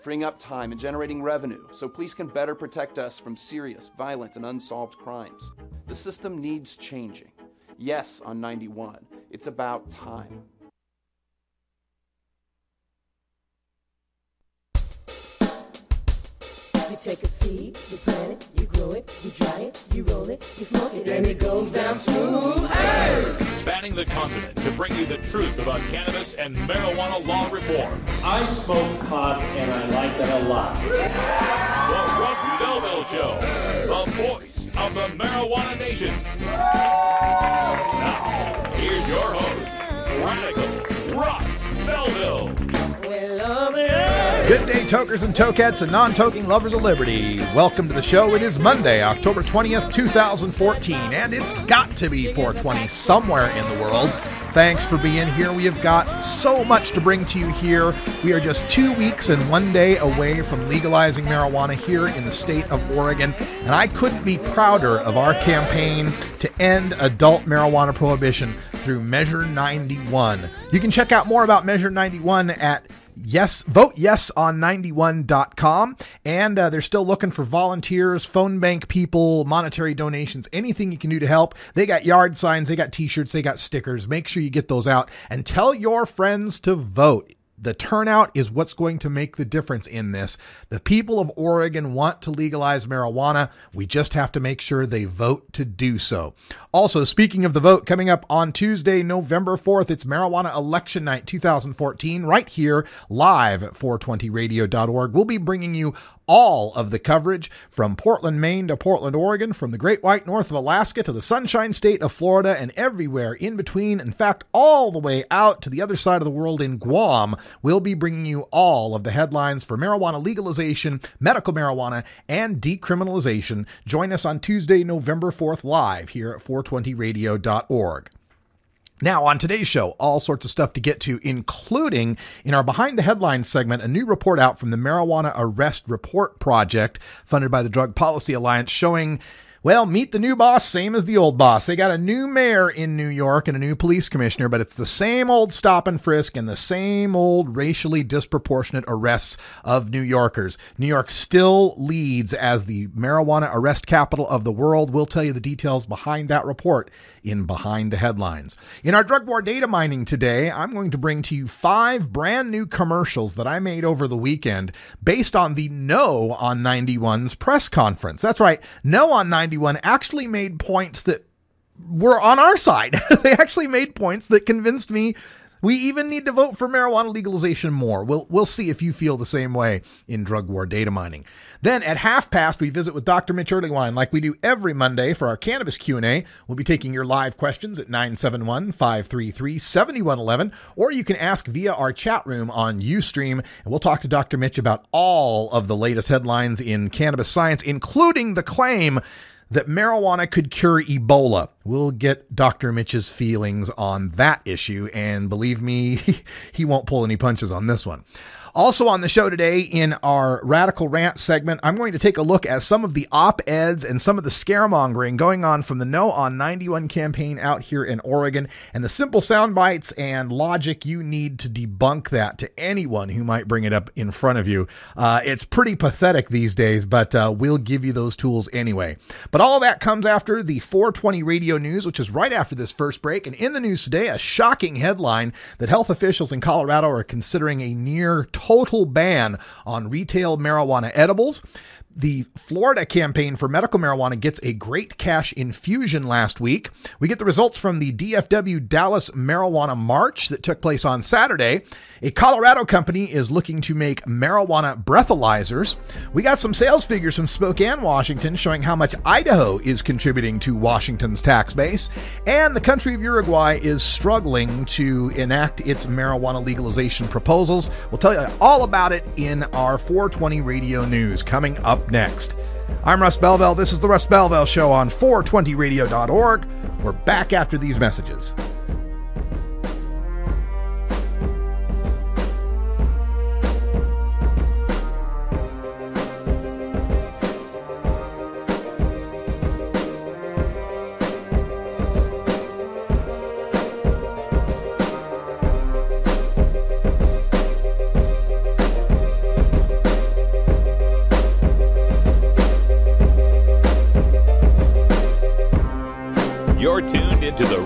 freeing up time and generating revenue so police can better protect us from serious, violent, and unsolved crimes. The system needs changing. Yes, on 91, it's about time. You take a seed, you plant it, you grow it, you dry it, you roll it, you smoke it, and it goes down smooth. Hey! Spanning the continent to bring you the truth about cannabis and marijuana law reform. I smoke pot and I like it a lot. The Russ Belville Show, the voice of the marijuana nation. Now, here's your host, Radical Russ Belville. Good day, tokers and tokettes and non-toking lovers of liberty. Welcome to the show. It is Monday, October 20th, 2014, and it's got to be 420 somewhere in the world. Thanks for being here. We have got so much to bring to you here. We are just 2 weeks and 1 day away from legalizing marijuana here in the state of Oregon, and I couldn't be prouder of our campaign to end adult marijuana prohibition through Measure 91. You can check out more about Measure 91 at VoteYesOn91.com, and they're still looking for volunteers, phone bank people, monetary donations, anything you can do to help. They got yard signs, they got t-shirts, they got stickers. Make sure you get those out and tell your friends to vote. The turnout is what's going to make the difference in this. The people of Oregon want to legalize marijuana. We just have to make sure they vote to do so. Also, speaking of the vote, coming up on Tuesday, November 4th, it's Marijuana Election Night 2014, right here, live at 420radio.org. We'll be bringing you all of the coverage from Portland, Maine to Portland, Oregon, from the Great White North of Alaska to the Sunshine State of Florida and everywhere in between. In fact, all the way out to the other side of the world in Guam. We'll be bringing you all of the headlines for marijuana legalization, medical marijuana, and decriminalization. Join us on Tuesday, November 4th, live here at 420radio.org. Now, on today's show, all sorts of stuff to get to, including in our Behind the Headlines segment, a new report out from the Marijuana Arrest Report Project, funded by the Drug Policy Alliance, showing, well, meet the new boss, same as the old boss. They got a new mayor in New York and a new police commissioner, but it's the same old stop and frisk and the same old racially disproportionate arrests of New Yorkers. New York still leads as the marijuana arrest capital of the world. We'll tell you the details behind that report in Behind the Headlines. In our drug war data mining today, I'm going to bring to you 5 brand new commercials that I made over the weekend based on the No on 91's press conference. That's right. No on 91 actually made points that were on our side. They actually made points that convinced me we even need to vote for marijuana legalization more. We'll see if you feel the same way in drug war data mining. Then at 1:30, we visit with Dr. Mitch Earlywine like we do every Monday for our cannabis Q&A. We'll be taking your live questions at 971-533-7111, or you can ask via our chat room on Ustream, and we'll talk to Dr. Mitch about all of the latest headlines in cannabis science, including the claim that marijuana could cure Ebola. We'll get Dr. Mitch's feelings on that issue, and believe me, he won't pull any punches on this one. Also on the show today, in our Radical Rant segment, I'm going to take a look at some of the op-eds and some of the scaremongering going on from the No on 91 campaign out here in Oregon, and the simple sound bites and logic you need to debunk that to anyone who might bring it up in front of you. It's pretty pathetic these days, but we'll give you those tools anyway. But all of that comes after the 420 radio news, which is right after this first break. And in the news today, a shocking headline that health officials in Colorado are considering a near total ban on retail marijuana edibles. The Florida campaign for medical marijuana gets a great cash infusion last week. We get the results from the DFW Dallas Marijuana March that took place on Saturday. A Colorado company is looking to make marijuana breathalyzers. We got some sales figures from Spokane, Washington, showing how much Idaho is contributing to Washington's tax base. And the country of Uruguay is struggling to enact its marijuana legalization proposals. We'll tell you all about it in our 420 radio news coming up next. I'm Russ Belville. This is the Russ Belville Show on 420radio.org. We're back after these messages.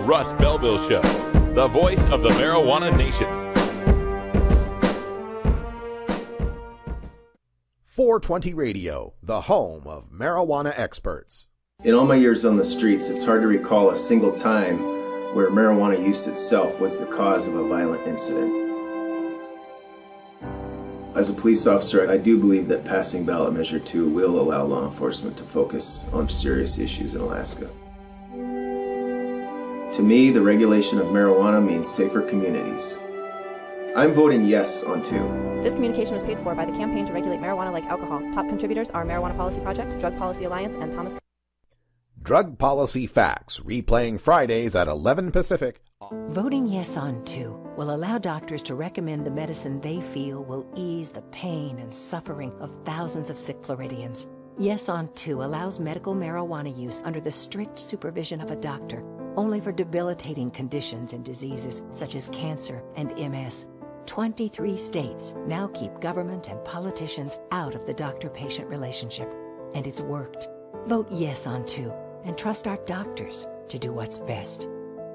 Russ Belville Show, the voice of the marijuana nation. 420 Radio, the home of marijuana experts. In all my years on the streets, it's hard to recall a single time where marijuana use itself was the cause of a violent incident. As a police officer, I do believe that passing ballot measure 2 will allow law enforcement to focus on serious issues in Alaska. To me, the regulation of marijuana means safer communities. I'm voting yes on 2. This communication was paid for by the Campaign to Regulate Marijuana Like Alcohol. Top contributors are Marijuana Policy Project, Drug Policy Alliance, and Thomas. Drug Policy Facts, replaying Fridays at 11 Pacific. Voting yes on 2 will allow doctors to recommend the medicine they feel will ease the pain and suffering of thousands of sick Floridians. Yes on 2 allows medical marijuana use under the strict supervision of a doctor, only for debilitating conditions and diseases such as cancer and MS. 23 states now keep government and politicians out of the doctor-patient relationship, and it's worked. Vote yes on 2 and trust our doctors to do what's best.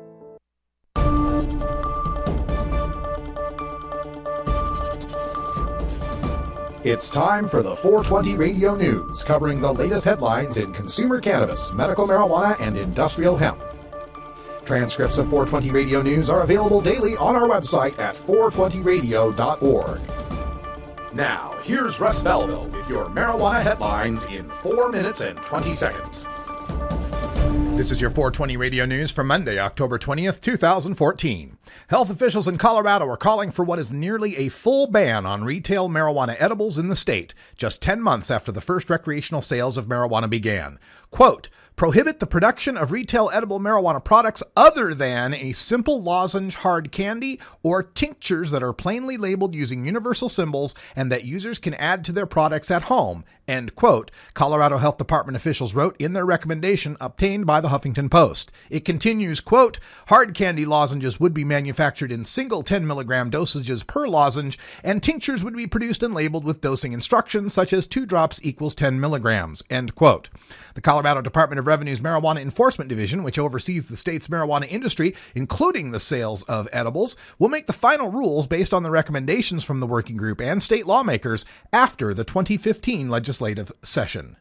It's time for the 420 Radio News, covering the latest headlines in consumer cannabis, medical marijuana, and industrial hemp. Transcripts of 420 Radio News are available daily on our website at 420radio.org. Now, here's Russ Belville with your marijuana headlines in 4 minutes and 20 seconds. This is your 420 Radio News for Monday, October 20th, 2014. Health officials in Colorado are calling for what is nearly a full ban on retail marijuana edibles in the state, just 10 months after the first recreational sales of marijuana began. Quote, prohibit the production of retail edible marijuana products other than a simple lozenge hard candy or tinctures that are plainly labeled using universal symbols and that users can add to their products at home, end quote, Colorado Health Department officials wrote in their recommendation obtained by the Huffington Post. It continues, quote, hard candy lozenges would be manufactured in single 10 milligram dosages per lozenge, and tinctures would be produced and labeled with dosing instructions such as 2 drops equals 10 milligrams, end quote. The Colorado Department of Revenue's Marijuana Enforcement Division, which oversees the state's marijuana industry, including the sales of edibles, will make the final rules based on the recommendations from the working group and state lawmakers after the 2015 legislative session.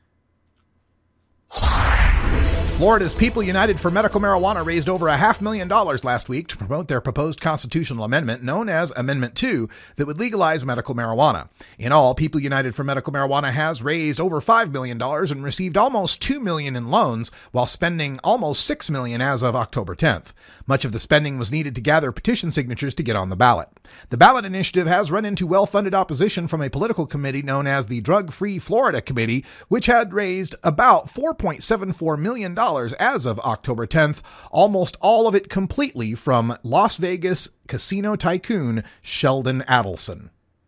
Florida's People United for Medical Marijuana raised over $500,000 last week to promote their proposed constitutional amendment known as Amendment 2 that would legalize medical marijuana. In all, People United for Medical Marijuana has raised over $5 million and received almost $2 million in loans while spending almost $6 million as of October 10th. Much of the spending was needed to gather petition signatures to get on the ballot. The ballot initiative has run into well-funded opposition from a political committee known as the Drug-Free Florida Committee, which had raised about $4.74 million as of October 10th, almost all of it completely from Las Vegas casino tycoon Sheldon Adelson.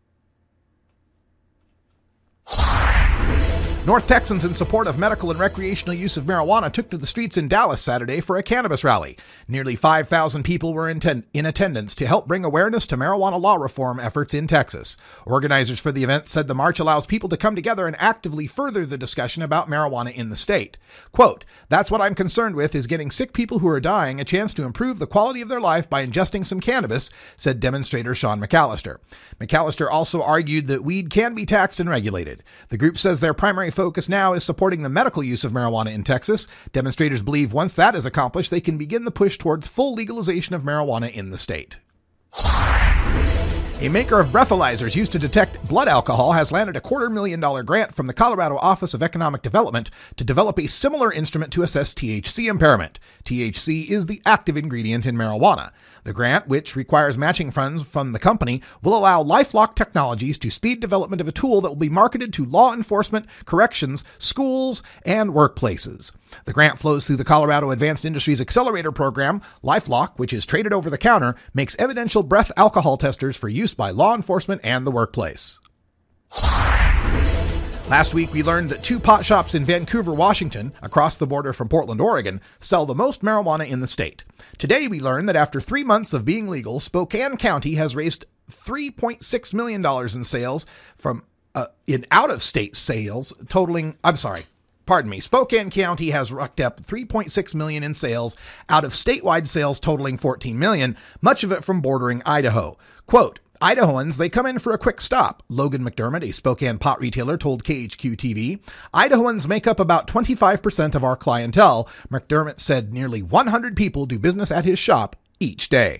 North Texans in support of medical and recreational use of marijuana took to the streets in Dallas Saturday for a cannabis rally. Nearly 5,000 people were in attendance to help bring awareness to marijuana law reform efforts in Texas. Organizers for the event said the march allows people to come together and actively further the discussion about marijuana in the state. Quote, that's what I'm concerned with is getting sick people who are dying a chance to improve the quality of their life by ingesting some cannabis, said demonstrator Sean McAllister. McAllister also argued that weed can be taxed and regulated. The group says their primary focus now is supporting the medical use of marijuana in Texas. Demonstrators believe once that is accomplished, they can begin the push towards full legalization of marijuana in the state. A maker of breathalyzers used to detect blood alcohol has landed a $250,000 grant from the Colorado Office of Economic Development to develop a similar instrument to assess THC impairment. THC is the active ingredient in marijuana. The grant, which requires matching funds from the company, will allow LifeLock Technologies to speed development of a tool that will be marketed to law enforcement, corrections, schools, and workplaces. The grant flows through the Colorado Advanced Industries Accelerator Program. LifeLock, which is traded over the counter, makes evidential breath alcohol testers for use by law enforcement and the workplace. Last week, we learned that 2 pot shops in Vancouver, Washington, across the border from Portland, Oregon, sell the most marijuana in the state. Today, we learned that after 3 months of being legal, Spokane County has raised $3.6 million in sales from in out-of-state sales, totaling, Spokane County has racked up $3.6 million in sales out of statewide sales totaling $14 million, much of it from bordering Idaho. Quote, Idahoans, they come in for a quick stop. Logan McDermott, a Spokane pot retailer, told KHQ-TV. Idahoans make up about 25% of our clientele. McDermott said nearly 100 people do business at his shop each day.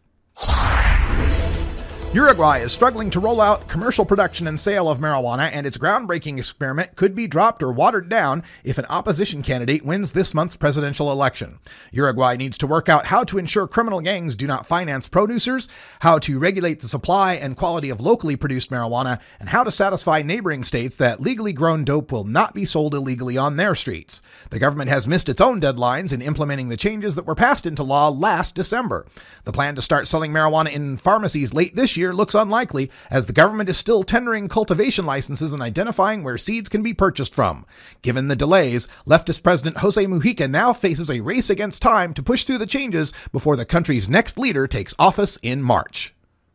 Uruguay is struggling to roll out commercial production and sale of marijuana, and its groundbreaking experiment could be dropped or watered down if an opposition candidate wins this month's presidential election. Uruguay needs to work out how to ensure criminal gangs do not finance producers, how to regulate the supply and quality of locally produced marijuana, and how to satisfy neighboring states that legally grown dope will not be sold illegally on their streets. The government has missed its own deadlines in implementing the changes that were passed into law last December. The plan to start selling marijuana in pharmacies late this year looks unlikely, as the government is still tendering cultivation licenses and identifying where seeds can be purchased from. Given the delays, leftist President Jose Mujica now faces a race against time to push through the changes before the country's next leader takes office in March.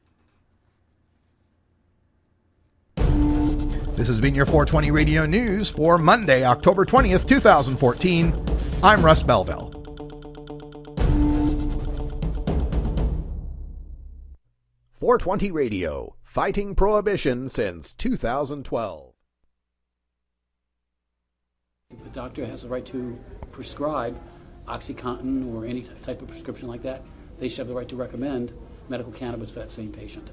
This has been your 420 Radio News for Monday, October 20th, 2014. I'm Russ Belville. .420 Radio, fighting prohibition since 2012. The doctor has the right to prescribe OxyContin or any type of prescription like that. They should have the right to recommend medical cannabis for that same patient.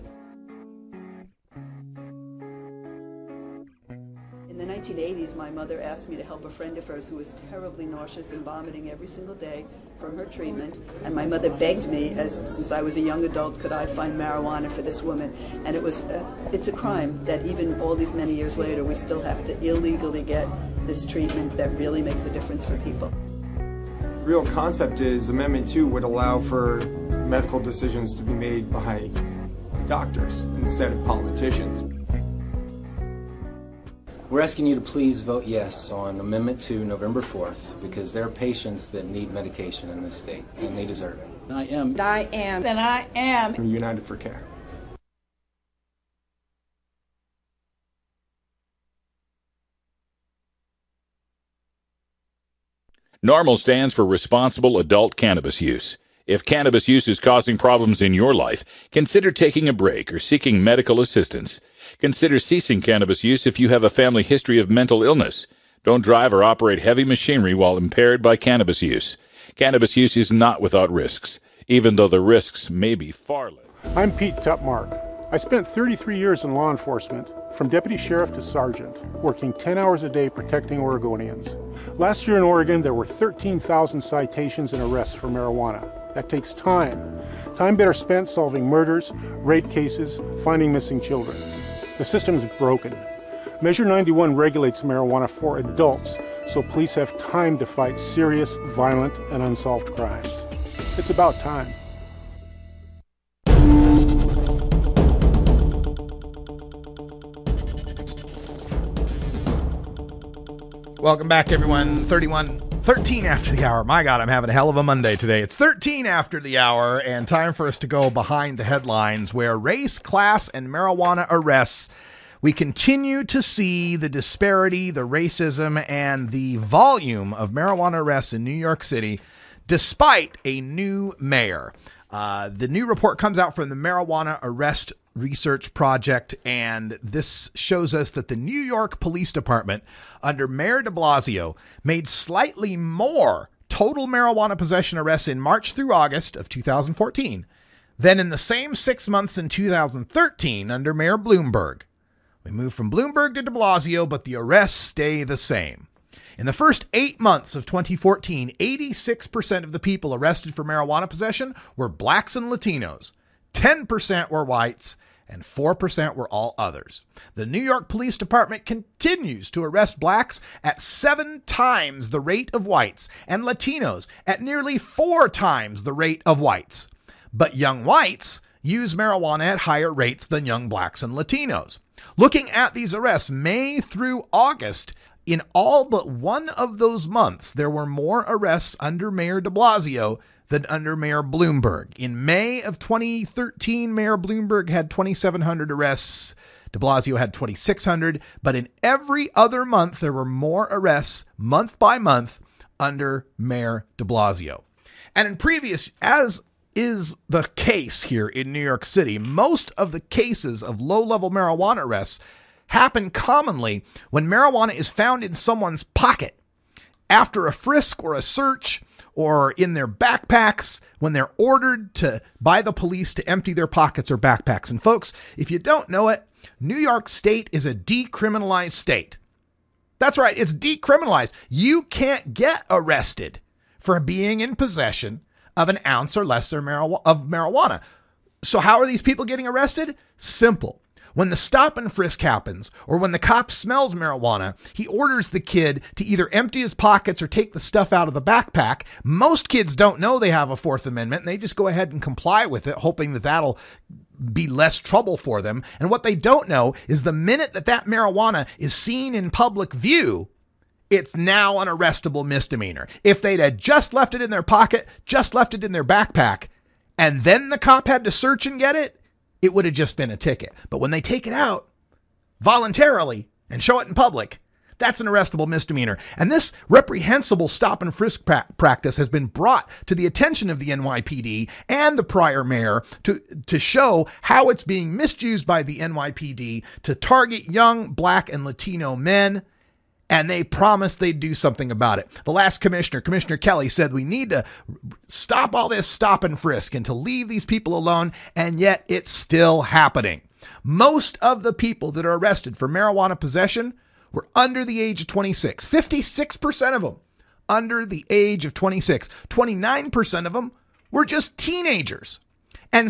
In the 1980s, my mother asked me to help a friend of hers who was terribly nauseous and vomiting every single day from her treatment, and my mother begged me, since I was a young adult, could I find marijuana for this woman? And it's a crime that even all these many years later, we still have to illegally get this treatment that really makes a difference for people. The real concept is Amendment 2 would allow for medical decisions to be made by doctors instead of politicians. We're asking you to please vote yes on Amendment 2 November 4th, because there are patients that need medication in this state, and they deserve it. I am. We're United for Care. NORMAL stands for Responsible Adult Cannabis Use. If cannabis use is causing problems in your life, consider taking a break or seeking medical assistance. Consider ceasing cannabis use if you have a family history of mental illness. Don't drive or operate heavy machinery while impaired by cannabis use. Cannabis use is not without risks, even though the risks may be far less. I'm Pete Tupmark. I spent 33 years in law enforcement, from deputy sheriff to sergeant, working 10 hours a day protecting Oregonians. Last year in Oregon, there were 13,000 citations and arrests for marijuana. That takes time. Time better spent solving murders, rape cases, finding missing children. The system is broken. Measure 91 regulates marijuana for adults, so police have time to fight serious, violent, and unsolved crimes. It's about time. Welcome back, everyone. 13 after the hour. My God, I'm having a hell of a Monday today. It's 13 after the hour, and time for us to go behind the headlines, where race, class, and marijuana arrests. We continue to see the disparity, the racism, and the volume of marijuana arrests in New York City, despite a new mayor. The new report comes out from the Marijuana Arrest Research Project, and this shows us that the New York Police Department, under Mayor de Blasio, made slightly more total marijuana possession arrests in March through August of 2014 than in the same 6 months in 2013 under Mayor Bloomberg. We move from Bloomberg to de Blasio, but the arrests stay the same. In the first 8 months of 2014, 86% of the people arrested for marijuana possession were blacks and Latinos, 10% were whites, and 4% were all others. The New York Police Department continues to arrest blacks at 7 times the rate of whites and Latinos at nearly 4 times the rate of whites. But young whites use marijuana at higher rates than young blacks and Latinos. Looking at these arrests, May through August, in all but one of those months, there were more arrests under Mayor de Blasio than under Mayor Bloomberg. In May of 2013, Mayor Bloomberg had 2,700 arrests. De Blasio had 2,600, but in every other month, there were more arrests month by month under Mayor de Blasio. And in previous, as is the case here in New York City, most of the cases of low-level marijuana arrests happen commonly when marijuana is found in someone's pocket after a frisk or a search, or in their backpacks when they're ordered by the police to empty their pockets or backpacks. And folks, if you don't know it, New York State is a decriminalized state. That's right, it's decriminalized. You can't get arrested for being in possession of an ounce or less of marijuana. So how are these people getting arrested? Simple. When the stop and frisk happens, or when the cop smells marijuana, he orders the kid to either empty his pockets or take the stuff out of the backpack. Most kids don't know they have a Fourth Amendment, and they just go ahead and comply with it, hoping that that'll be less trouble for them. And what they don't know is the minute that marijuana is seen in public view, it's now an arrestable misdemeanor. If they'd had just left it in their pocket, just left it in their backpack, and then the cop had to search and get it, it would have just been a ticket. But when they take it out voluntarily and show it in public, that's an arrestable misdemeanor. And this reprehensible stop and frisk practice has been brought to the attention of the NYPD and the prior mayor to show how it's being misused by the NYPD to target young Black and Latino men. And they promised they'd do something about it. The last commissioner, Commissioner Kelly, said we need to stop all this stop and frisk and to leave these people alone, and yet it's still happening. Most of the people that are arrested for marijuana possession were under the age of 26. 56% of them under the age of 26. 29% of them were just teenagers. And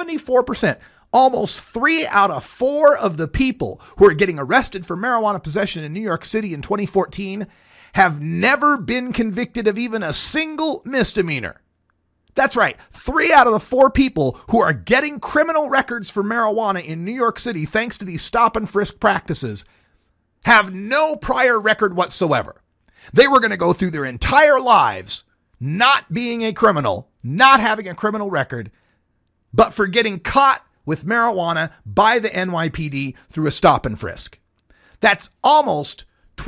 74%, almost 3 out of 4 of the people who are getting arrested for marijuana possession in New York City in 2014 have never been convicted of even a single misdemeanor. That's right. 3 out of the 4 people who are getting criminal records for marijuana in New York City, thanks to these stop and frisk practices, have no prior record whatsoever. They were going to go through their entire lives not being a criminal, not having a criminal record, but for getting caught with marijuana by the NYPD through a stop and frisk. That's almost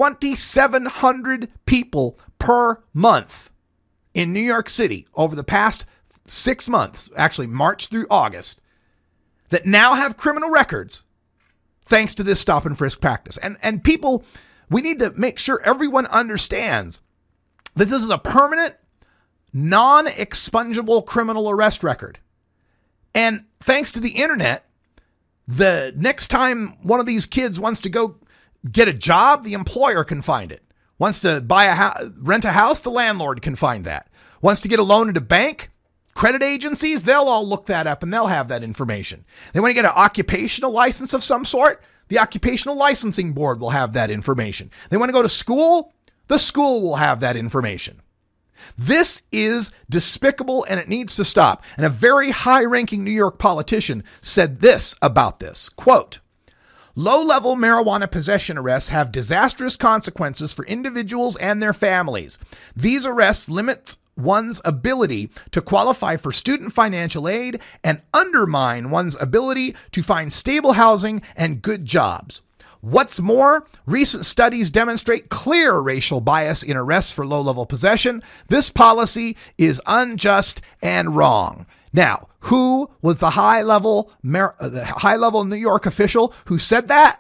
2,700 people per month in New York City over the past 6 months, actually March through August, that now have criminal records thanks to this stop and frisk practice. And people, we need to make sure everyone understands that this is a permanent, non-expungible criminal arrest record. And thanks to the internet, the next time one of these kids wants to go get a job, the employer can find it. Wants to rent a house, the landlord can find that. Wants to get a loan at a bank, credit agencies, they'll all look that up and they'll have that information. They want to get an occupational license of some sort, the Occupational Licensing Board will have that information. They want to go to school, the school will have that information. This is despicable and it needs to stop. And a very high-ranking New York politician said this about this, quote, "Low-level marijuana possession arrests have disastrous consequences for individuals and their families. These arrests limit one's ability to qualify for student financial aid and undermine one's ability to find stable housing and good jobs. What's more, recent studies demonstrate clear racial bias in arrests for low-level possession. This policy is unjust and wrong." Now, who was the high-level New York official who said that?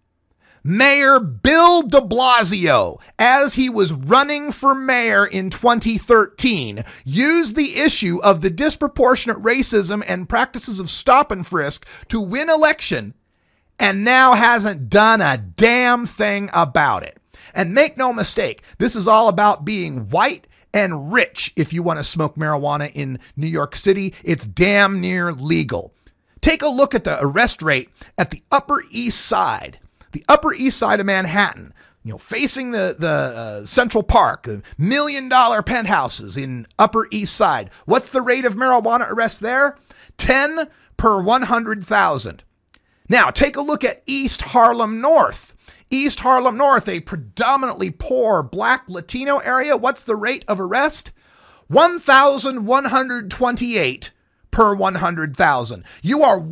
Mayor Bill de Blasio, as he was running for mayor in 2013, used the issue of the disproportionate racism and practices of stop and frisk to win election, and now hasn't done a damn thing about it. And make no mistake, this is all about being white and rich. If you want to smoke marijuana in New York City, it's damn near legal. Take a look at the arrest rate at the Upper East Side. The Upper East Side of Manhattan, facing the Central Park, the $1 million penthouses in Upper East Side. What's the rate of marijuana arrests there? 10 per 100,000. Now, take a look at East Harlem North. East Harlem North, a predominantly poor Black Latino area. What's the rate of arrest? 1,128 per 100,000. You are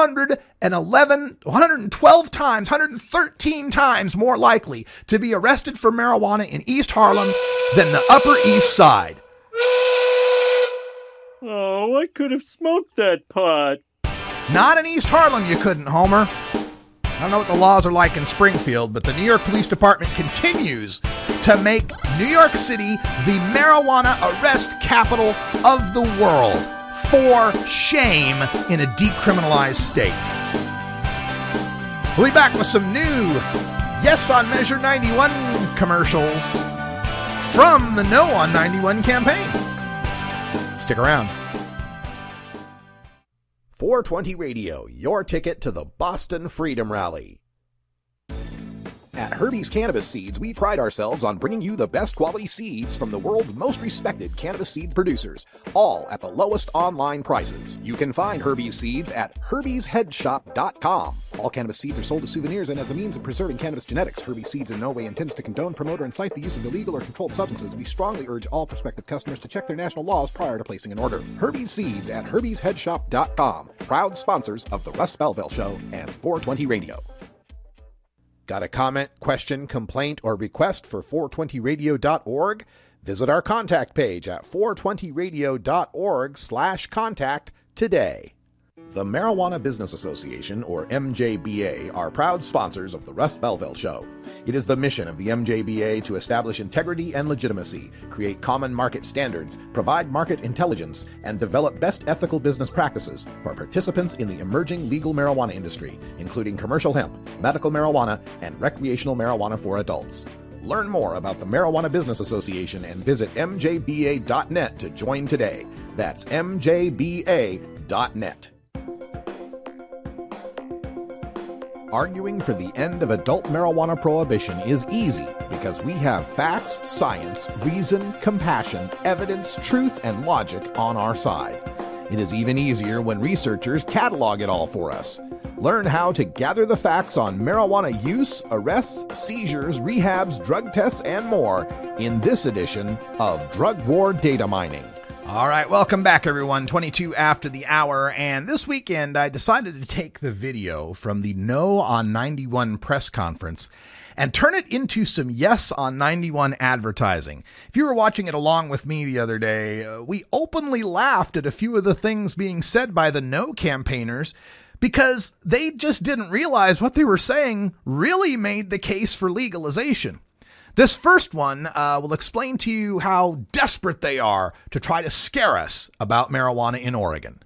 112 times, 113 times more likely to be arrested for marijuana in East Harlem than the Upper East Side. Oh, I could have smoked that pot. Not in East Harlem, you couldn't, Homer. I don't know what the laws are like in Springfield, but the New York Police Department continues to make New York City the marijuana arrest capital of the world. For shame in a decriminalized state. We'll be back with some new Yes on Measure 91 commercials from the No on 91 campaign. Stick around. 420 Radio, your ticket to the Boston Freedom Rally. At Herbie's Cannabis Seeds, we pride ourselves on bringing you the best quality seeds from the world's most respected cannabis seed producers, all at the lowest online prices. You can find Herbie's Seeds at herbiesheadshop.com. All cannabis seeds are sold as souvenirs and as a means of preserving cannabis genetics. Herbie's Seeds in no way intends to condone, promote, or incite the use of illegal or controlled substances. We strongly urge all prospective customers to check their national laws prior to placing an order. Herbie's Seeds at herbiesheadshop.com. Proud sponsors of The Russ Belville Show and 420 Radio. Got a comment, question, complaint, or request for 420radio.org? Visit our contact page at 420radio.org/contact today. The Marijuana Business Association, or MJBA, are proud sponsors of The Russ Belville Show. It is the mission of the MJBA to establish integrity and legitimacy, create common market standards, provide market intelligence, and develop best ethical business practices for participants in the emerging legal marijuana industry, including commercial hemp, medical marijuana, and recreational marijuana for adults. Learn more about the Marijuana Business Association and visit mjba.net to join today. That's mjba.net. Arguing for the end of adult marijuana prohibition is easy because we have facts, science, reason, compassion, evidence, truth, and logic on our side. It is even easier when researchers catalog it all for us. Learn how to gather the facts on marijuana use, arrests, seizures, rehabs, drug tests, and more in this edition of Drug War Data Mining. All right, welcome back, everyone. 22 after the hour, and this weekend I decided to take the video from the No on 91 press conference and turn it into some Yes on 91 advertising. If you were watching it along with me the other day, we openly laughed at a few of the things being said by the No campaigners because they just didn't realize what they were saying really made the case for legalization. This first one will explain to you how desperate they are to try to scare us about marijuana in Oregon.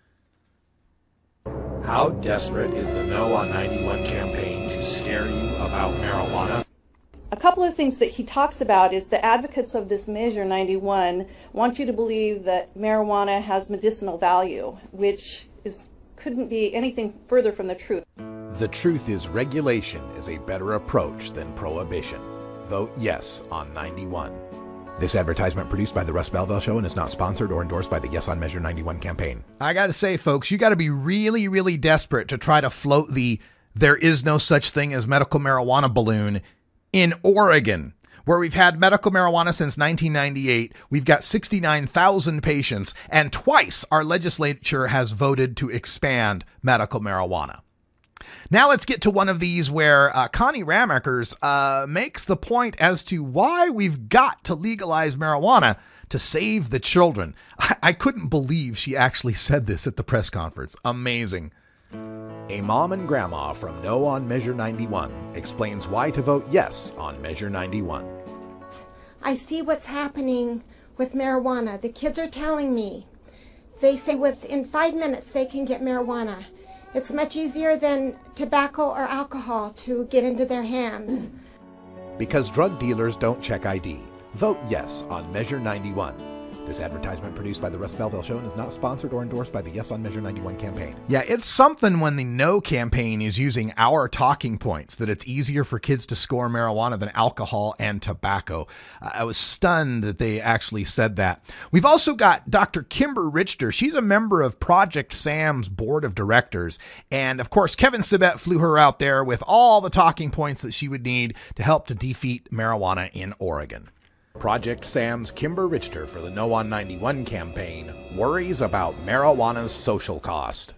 How desperate is the No on 91 campaign to scare you about marijuana? A couple of things that he talks about is the advocates of this Measure 91 want you to believe that marijuana has medicinal value, which couldn't be anything further from the truth. The truth is regulation is a better approach than prohibition. Vote yes on 91. This advertisement produced by the Russ Belville Show and is not sponsored or endorsed by the Yes on Measure 91 campaign. I got to say, folks, you got to be really, really desperate to try to float the "there is no such thing as medical marijuana" balloon in Oregon, where we've had medical marijuana since 1998. We've got 69,000 patients, and twice our legislature has voted to expand medical marijuana. Now let's get to one of these where Connie Ramakers makes the point as to why we've got to legalize marijuana to save the children. I couldn't believe she actually said this at the press conference. Amazing. A mom and grandma from No on Measure 91 explains why to vote yes on Measure 91. I see what's happening with marijuana. The kids are telling me. They say within 5 minutes they can get marijuana. It's much easier than tobacco or alcohol to get into their hands. Because drug dealers don't check ID. Vote yes on Measure 91. This advertisement produced by the Russ Belville Show and is not sponsored or endorsed by the Yes on Measure 91 campaign. Yeah, it's something when the No campaign is using our talking points that it's easier for kids to score marijuana than alcohol and tobacco. I was stunned that they actually said that. We've also got Dr. Kimber Richter. She's a member of Project SAM's board of directors. And of course, Kevin Sabet flew her out there with all the talking points that she would need to help to defeat marijuana in Oregon. Project Sam's Kimber Richter for the No on 91 campaign worries about marijuana's social cost.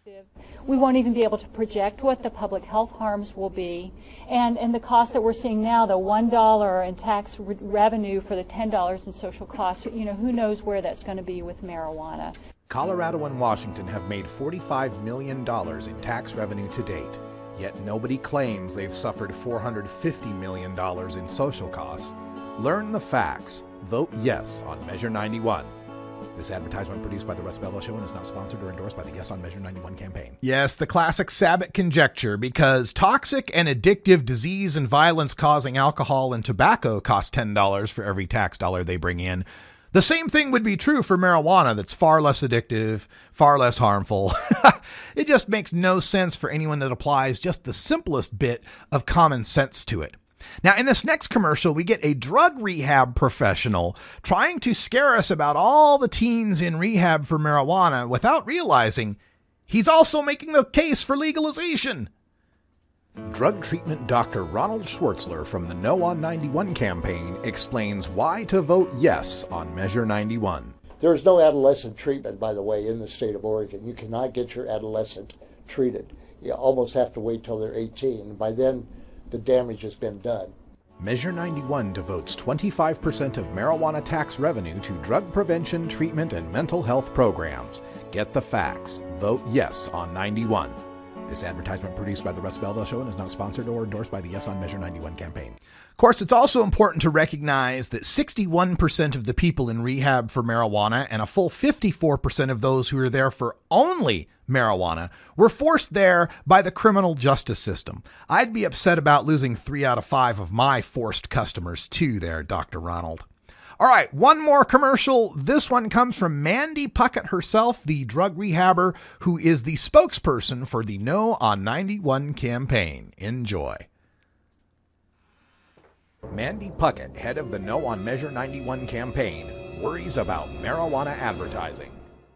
We won't even be able to project what the public health harms will be. And the cost that we're seeing now, the $1 in tax revenue for the $10 in social costs, who knows where that's going to be with marijuana. Colorado and Washington have made $45 million in tax revenue to date, yet nobody claims they've suffered $450 million in social costs. Learn the facts. Vote yes on Measure 91. This advertisement produced by The Russ Belville Show and is not sponsored or endorsed by the Yes on Measure 91 campaign. Yes, the classic Sabat conjecture, because toxic and addictive disease and violence-causing alcohol and tobacco cost $10 for every tax dollar they bring in. The same thing would be true for marijuana that's far less addictive, far less harmful. It just makes no sense for anyone that applies just the simplest bit of common sense to it. Now, in this next commercial, we get a drug rehab professional trying to scare us about all the teens in rehab for marijuana without realizing he's also making the case for legalization. Drug treatment Dr. Ronald Schwartzler from the No on 91 campaign explains why to vote yes on Measure 91. There's no adolescent treatment, by the way, in the state of Oregon. You cannot get your adolescent treated. You almost have to wait till they're 18. By then, the damage has been done. Measure 91 devotes 25% of marijuana tax revenue to drug prevention, treatment, and mental health programs. Get the facts. Vote yes on 91. This advertisement produced by the Russ Belville Show and is not sponsored or endorsed by the Yes on Measure 91 campaign. Of course, it's also important to recognize that 61% of the people in rehab for marijuana and a full 54% of those who are there for only marijuana were forced there by the criminal justice system. I'd be upset about losing 3 out of 5 of my forced customers too there, Dr. Ronald. All right, one more commercial. This one comes from Mandy Puckett herself, the drug rehabber who is the spokesperson for the No on 91 campaign. Enjoy. Mandy Puckett, head of the No on Measure 91 campaign, worries about marijuana advertising.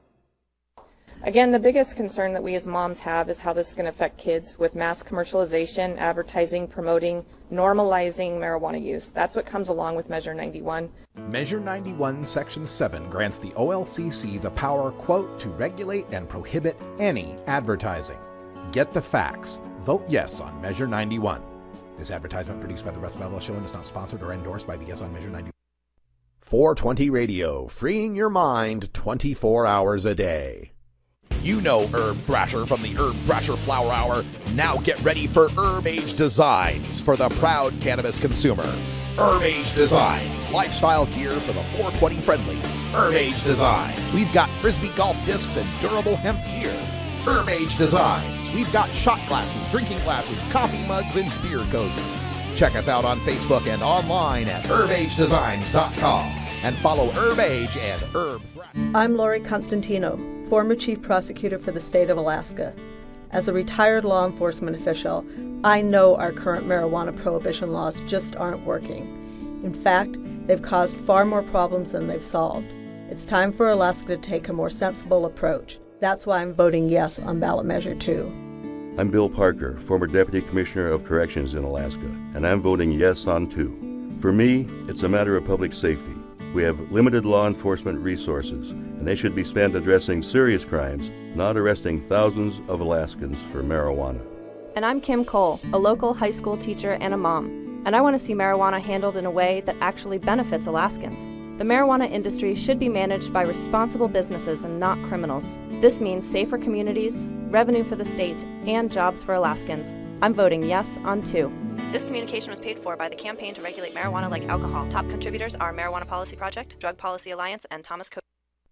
Again, the biggest concern that we as moms have is how this is going to affect kids with mass commercialization, advertising, promoting, normalizing marijuana use. That's what comes along with Measure 91. Measure 91 Section 7 grants the OLCC the power, quote, to regulate and prohibit any advertising. Get the facts. Vote yes on Measure 91. This advertisement produced by the Russ Belville Show and is not sponsored or endorsed by the Yes on Measure 91. 420 Radio, freeing your mind 24 hours a day. You know Herb Thrasher from the Herb Thrasher Flower Hour. Now get ready for Herb Age Designs for the proud cannabis consumer. Herb Age Designs, lifestyle gear for the 420 friendly. Herb Age Designs, we've got Frisbee golf discs and durable hemp gear. Herb Age Designs, we've got shot glasses, drinking glasses, coffee mugs, and beer cozies. Check us out on Facebook and online at herbagedesigns.com. And follow Herb Age and Herb Thrasher. I'm Lori Constantino, former Chief Prosecutor for the state of Alaska. As a retired law enforcement official, I know our current marijuana prohibition laws just aren't working. In fact, they've caused far more problems than they've solved. It's time for Alaska to take a more sensible approach. That's why I'm voting yes on ballot measure 2. I'm Bill Parker, former Deputy Commissioner of Corrections in Alaska, and I'm voting yes on 2. For me, it's a matter of public safety. We have limited law enforcement resources, and they should be spent addressing serious crimes, not arresting thousands of Alaskans for marijuana. And I'm Kim Cole, a local high school teacher and a mom, and I want to see marijuana handled in a way that actually benefits Alaskans. The marijuana industry should be managed by responsible businesses and not criminals. This means safer communities, revenue for the state, and jobs for Alaskans. I'm voting yes on 2. This communication was paid for by the Campaign to Regulate Marijuana Like Alcohol. Top contributors are Marijuana Policy Project, Drug Policy Alliance, and Thomas Coe.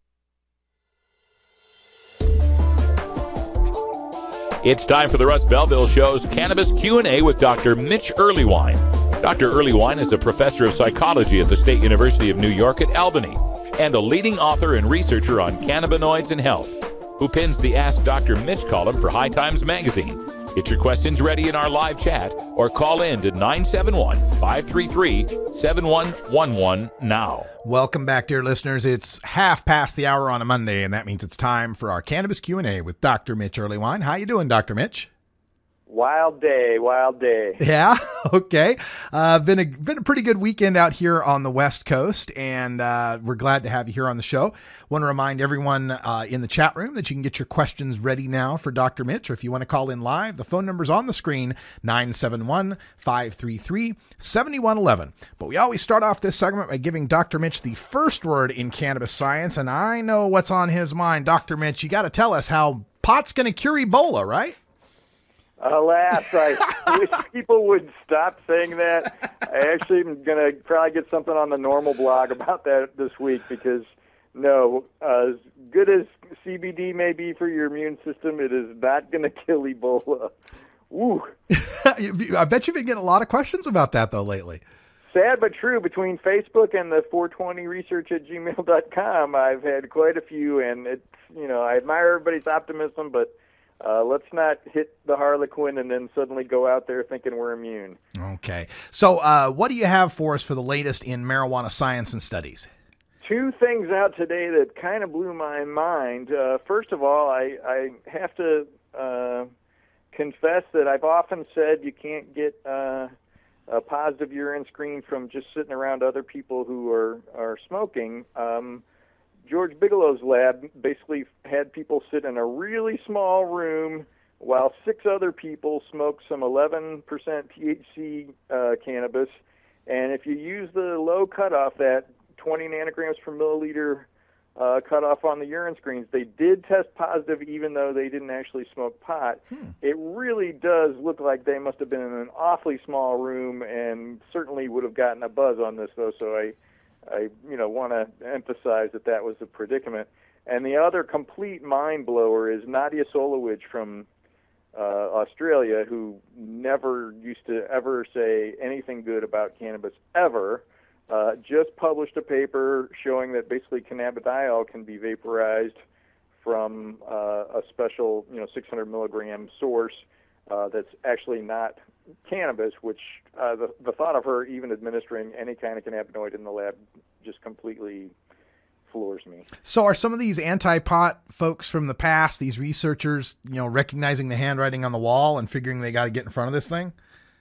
It's time for the Russ Belville Show's Cannabis Q&A with Dr. Mitch Earleywine. Dr. Earleywine is a professor of psychology at the State University of New York at Albany and a leading author and researcher on cannabinoids and health, who pins the Ask Dr. Mitch column for High Times Magazine. Get your questions ready in our live chat or call in to 971-533-7111 now. Welcome back, dear listeners. It's 1:30 on a Monday, and that means it's time for our Cannabis Q&A with Dr. Mitch Earleywine. How you doing, Dr. Mitch? Wild day. Yeah. Okay. Been a pretty good weekend out here on the West Coast, and we're glad to have you here on the show. Want to remind everyone in the chat room that you can get your questions ready now for Dr. Mitch, or if you want to call in live, the phone number's on the screen, 971-533-7111. But we always start off this segment by giving Dr. Mitch the first word in cannabis science, and I know what's on his mind. Dr. Mitch, you got to tell us how pot's going to cure Ebola, right? Alas, I wish people would stop saying that. I actually am going to probably get something on the Normal blog about that this week, because no, as good as CBD may be for your immune system, it is not going to kill Ebola. Woo. I bet you've been getting a lot of questions about that, though, lately. Sad but true. Between Facebook and the 420research@gmail.com, I've had quite a few, and it's, I admire everybody's optimism, but let's not hit the Harlequin and then suddenly go out there thinking we're immune. Okay. So what do you have for us for the latest in marijuana science and studies? Two things out today that kind of blew my mind. First of all, I have to confess that I've often said you can't get a positive urine screen from just sitting around other people who are smoking. George Bigelow's lab basically had people sit in a really small room while 6 other people smoked some 11% THC cannabis. And if you use the low cutoff, that 20 nanograms per milliliter cutoff on the urine screens, they did test positive even though they didn't actually smoke pot. It really does look like they must have been in an awfully small room, and certainly would have gotten a buzz on this, though, so I want to emphasize that was a predicament. And the other complete mind blower is Nadia Solowich from Australia, who never used to ever say anything good about cannabis ever, just published a paper showing that basically cannabidiol can be vaporized from a special 600 milligram source that's actually not cannabis, which the thought of her even administering any kind of cannabinoid in the lab just completely floors me. So are some of these anti-pot folks from the past, these researchers, recognizing the handwriting on the wall and figuring they got to get in front of this thing?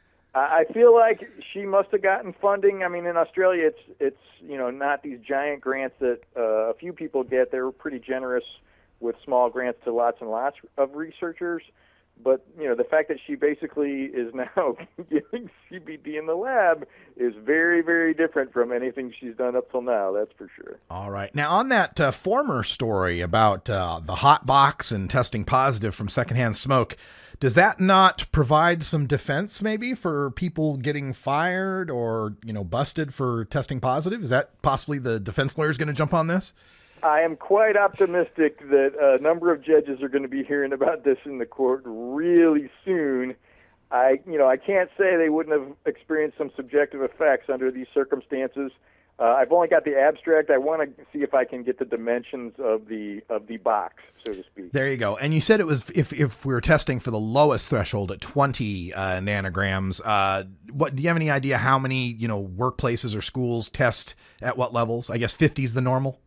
I feel like she must have gotten funding. I mean, in Australia, it's not these giant grants that a few people get. They're pretty generous with small grants to lots and lots of researchers. But, the fact that she basically is now giving CBD in the lab is very, very different from anything she's done up till now, that's for sure. All right. Now, on that former story about the hot box and testing positive from secondhand smoke, does that not provide some defense maybe for people getting fired or, busted for testing positive? Is that possibly the defense lawyer is going to jump on this? I am quite optimistic that a number of judges are going to be hearing about this in the court really soon. I can't say they wouldn't have experienced some subjective effects under these circumstances. I've only got the abstract. I want to see if I can get the dimensions of the box, so to speak. There you go. And you said it was if we were testing for the lowest threshold at 20 nanograms. What do you have any idea how many workplaces or schools test at what levels? I guess 50 is the normal.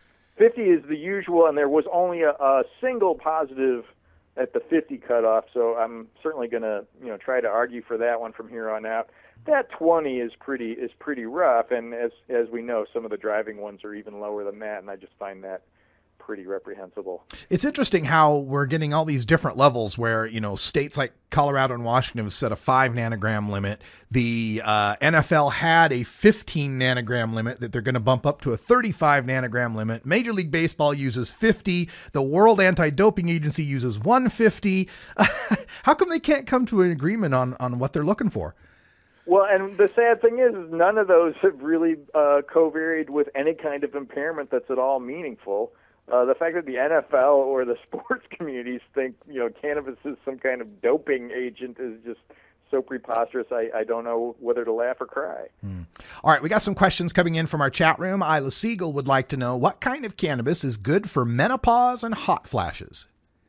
50 is the usual, and there was only a single positive at the 50 cutoff, so I'm certainly going to try to argue for that one from here on out. That 20 is pretty rough, and as we know, some of the driving ones are even lower than that, and I just find that pretty reprehensible. It's interesting how we're getting all these different levels where, states like Colorado and Washington have set a 5 nanogram limit. The NFL had a 15 nanogram limit that they're going to bump up to a 35 nanogram limit. Major League Baseball uses 50. The World Anti-Doping Agency uses 150. How come they can't come to an agreement on what they're looking for? Well, and the sad thing is none of those have really co-varied with any kind of impairment that's at all meaningful. The fact that the NFL or the sports communities think, cannabis is some kind of doping agent is just so preposterous. I don't know whether to laugh or cry. All right, we got some questions coming in from our chat room. Isla Siegel would like to know what kind of cannabis is good for menopause and hot flashes.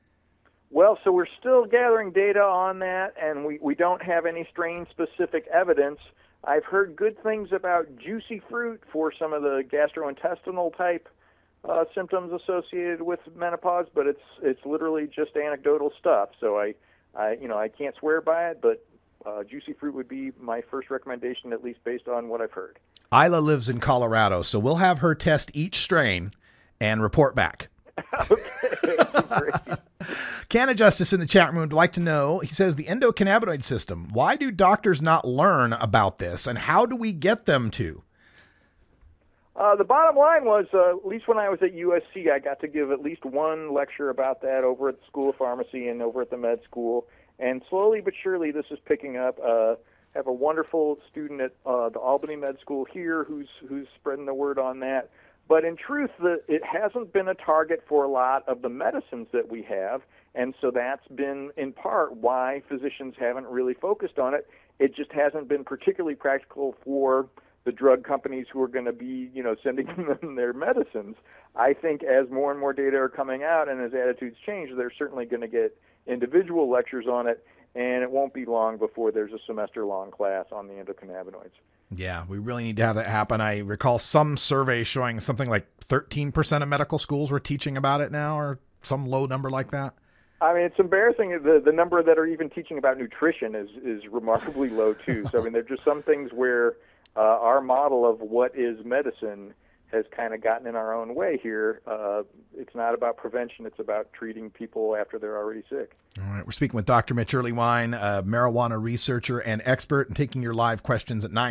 Well, so we're still gathering data on that, and we don't have any strain-specific evidence. I've heard good things about juicy fruit for some of the gastrointestinal type symptoms associated with menopause, but it's literally just anecdotal stuff. So I I can't swear by it, but juicy fruit would be my first recommendation, at least based on what I've heard. Isla lives in Colorado, so we'll have her test each strain and report back. Okay, great. Canna Justice in the chat room would like to know, he says, the endocannabinoid system. Why do doctors not learn about this, and how do we get them to? The bottom line was, at least when I was at USC, I got to give at least one lecture about that over at the School of Pharmacy and over at the med school. And slowly but surely, this is picking up. I have a wonderful student at the Albany Med School here who's spreading the word on that. But in truth, it hasn't been a target for a lot of the medicines that we have, and so that's been in part why physicians haven't really focused on it. It just hasn't been particularly practical for the drug companies who are going to be, sending them their medicines. I think as more and more data are coming out and as attitudes change, they're certainly going to get individual lectures on it, and it won't be long before there's a semester-long class on the endocannabinoids. Yeah, we really need to have that happen. I recall some survey showing something like 13% of medical schools were teaching about it now, or some low number like that. I mean, it's embarrassing. The number that are even teaching about nutrition is remarkably low, too. So, I mean, there are just some things where our model of what is medicine has kind of gotten in our own way here. It's not about prevention. It's about treating people after they're already sick. All right. We're speaking with Dr. Mitch Earleywine, a marijuana researcher and expert, and taking your live questions at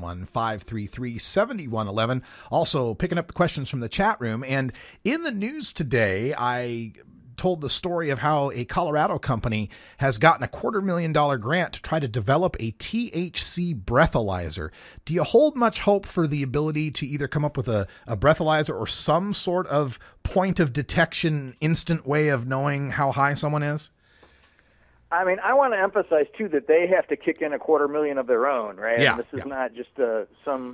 971-533-7111. Also picking up the questions from the chat room. And in the news today, I told the story of how a Colorado company has gotten a $250,000 grant to try to develop a THC breathalyzer. Do you hold much hope for the ability to either come up with a breathalyzer or some sort of point of detection, instant way of knowing how high someone is? I mean, I want to emphasize, too, that they have to kick in $250,000 of their own, right? Yeah, and this is not just some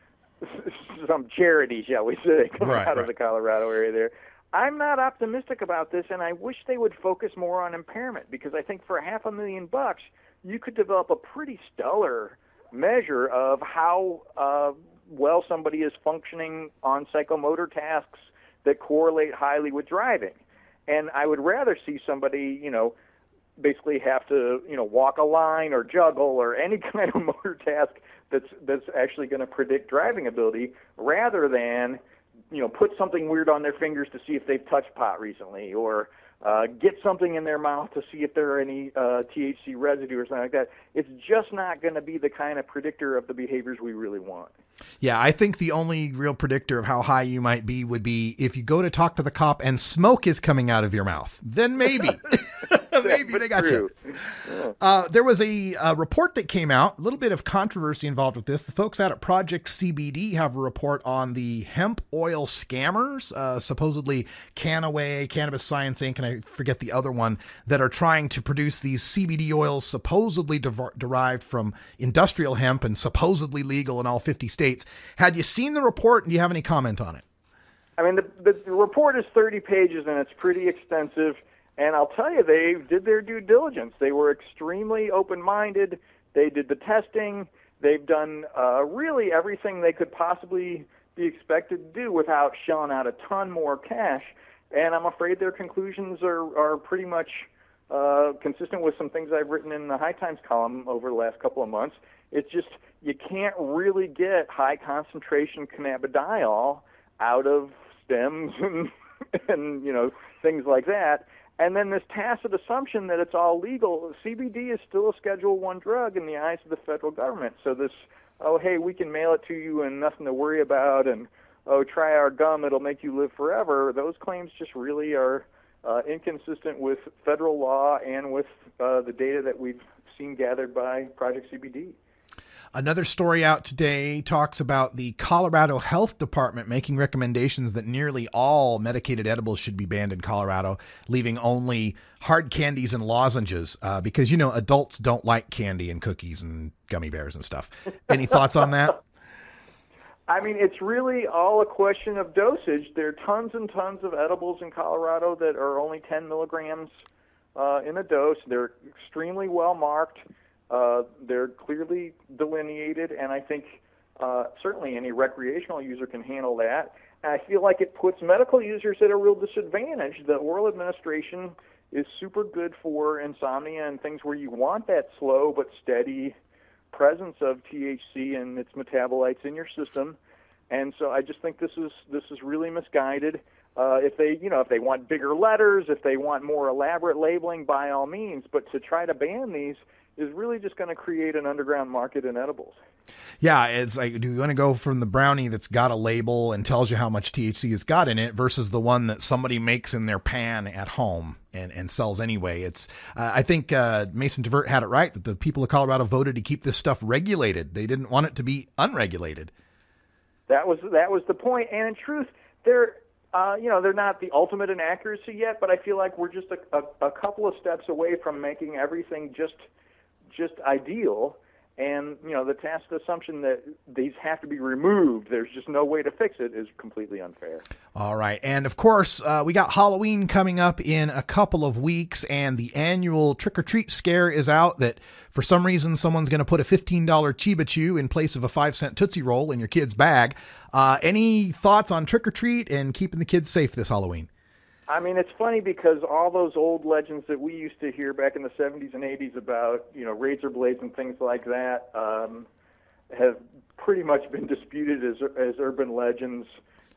charity, shall we say, coming out of the Colorado area there. I'm not optimistic about this, and I wish they would focus more on impairment, because I think for $500,000, you could develop a pretty stellar measure of how well somebody is functioning on psychomotor tasks that correlate highly with driving. And I would rather see somebody, basically have to, walk a line or juggle or any kind of motor task that's actually going to predict driving ability, rather than put something weird on their fingers to see if they've touched pot recently, or get something in their mouth to see if there are any THC residue or something like that. It's just not going to be the kind of predictor of the behaviors we really want. Yeah, I think the only real predictor of how high you might be would be if you go to talk to the cop and smoke is coming out of your mouth. Then maybe. Maybe they got you. There was a report that came out, a little bit of controversy involved with this. The folks out at Project CBD have a report on the hemp oil scammers, supposedly Canaway, Cannabis Science Inc., and I forget the other one, that are trying to produce these CBD oils supposedly derived from industrial hemp and supposedly legal in all 50 states. Had you seen the report, and do you have any comment on it? I mean, the report is 30 pages, and it's pretty extensive. And I'll tell you, they did their due diligence. They were extremely open-minded. They did the testing. They've done really everything they could possibly be expected to do without shelling out a ton more cash. And I'm afraid their conclusions are pretty much consistent with some things I've written in the High Times column over the last couple of months. It's just you can't really get high-concentration cannabidiol out of stems and things like that. And then this tacit assumption that it's all legal. CBD is still a Schedule I drug in the eyes of the federal government. So this, hey, we can mail it to you and nothing to worry about, and, try our gum, it'll make you live forever, those claims just really are inconsistent with federal law and with the data that we've seen gathered by Project CBD. Another story out today talks about the Colorado Health Department making recommendations that nearly all medicated edibles should be banned in Colorado, leaving only hard candies and lozenges because, adults don't like candy and cookies and gummy bears and stuff. Any thoughts on that? I mean, it's really all a question of dosage. There are tons and tons of edibles in Colorado that are only 10 milligrams in a dose. They're extremely well marked. They're clearly delineated, and I think certainly any recreational user can handle that. And I feel like it puts medical users at a real disadvantage. The oral administration is super good for insomnia and things where you want that slow but steady presence of THC and its metabolites in your system. And so I just think this is really misguided. If they want bigger letters, if they want more elaborate labeling, by all means. But to try to ban these is really just going to create an underground market in edibles. Yeah, it's like, do you want to go from the brownie that's got a label and tells you how much THC it's got in it versus the one that somebody makes in their pan at home and sells anyway? It's I think Mason DeVert had it right that the people of Colorado voted to keep this stuff regulated. They didn't want it to be unregulated. That was the point. And in truth, they're not the ultimate in accuracy yet, but I feel like we're just a couple of steps away from making everything just ideal. And, the tacit assumption that these have to be removed, there's just no way to fix it, is completely unfair. All right. And, of course, we got Halloween coming up in a couple of weeks, and the annual trick-or-treat scare is out that for some reason someone's going to put a $15 Chiba Chew in place of a 5-cent Tootsie Roll in your kid's bag. Any thoughts on trick-or-treat and keeping the kids safe this Halloween? I mean, it's funny because all those old legends that we used to hear back in the 70s and 80s about, razor blades and things like that have pretty much been disputed as urban legends